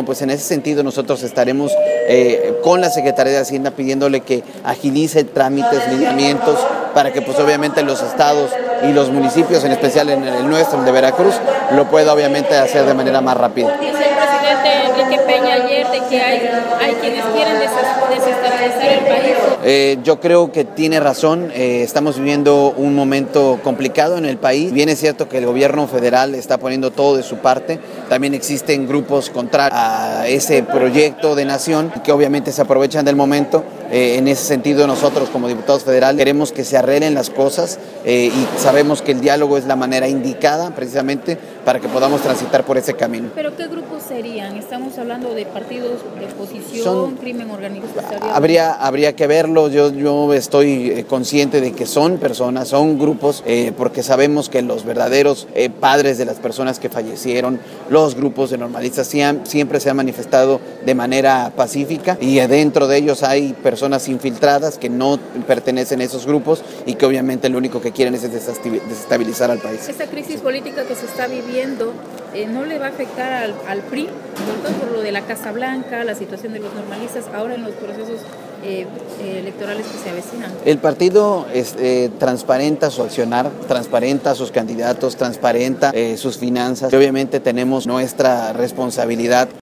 Pues en ese sentido nosotros estaremos con la Secretaría de Hacienda pidiéndole que agilice trámites, lineamientos, para que pues obviamente los estados y los municipios, en especial en el nuestro, el de Veracruz, lo pueda obviamente hacer de manera más rápida. Dice el presidente Enrique Peña ayer de que hay quienes quieren desestabilizar el país. Yo creo que tiene razón, estamos viviendo un momento complicado en el país. Bien es cierto que el gobierno federal está poniendo todo de su parte, también existen grupos contrarios a ese proyecto de nación que obviamente se aprovechan del momento. En ese sentido nosotros como diputados federales queremos que se arreglen las cosas y sabemos que el diálogo es la manera indicada precisamente para que podamos transitar por ese camino. ¿Pero qué grupos serían? Estamos hablando de partidos de oposición, crimen organizado. Habría que verlo, yo estoy consciente de que son personas, son grupos, porque sabemos que los verdaderos padres de las personas que fallecieron, los grupos de normalistas siempre se han manifestado de manera pacífica y dentro de ellos hay personas infiltradas que no pertenecen a esos grupos y que obviamente lo único que quieren es desestabilizar al país. Esta crisis política que se está viviendo no le va a afectar al PRI, sobre todo por lo de la Casa Blanca, la situación de los normalistas, ahora en los procesos electorales que se avecinan. El partido transparenta su accionar, transparenta sus candidatos, transparenta sus finanzas y obviamente tenemos nuestra responsabilidad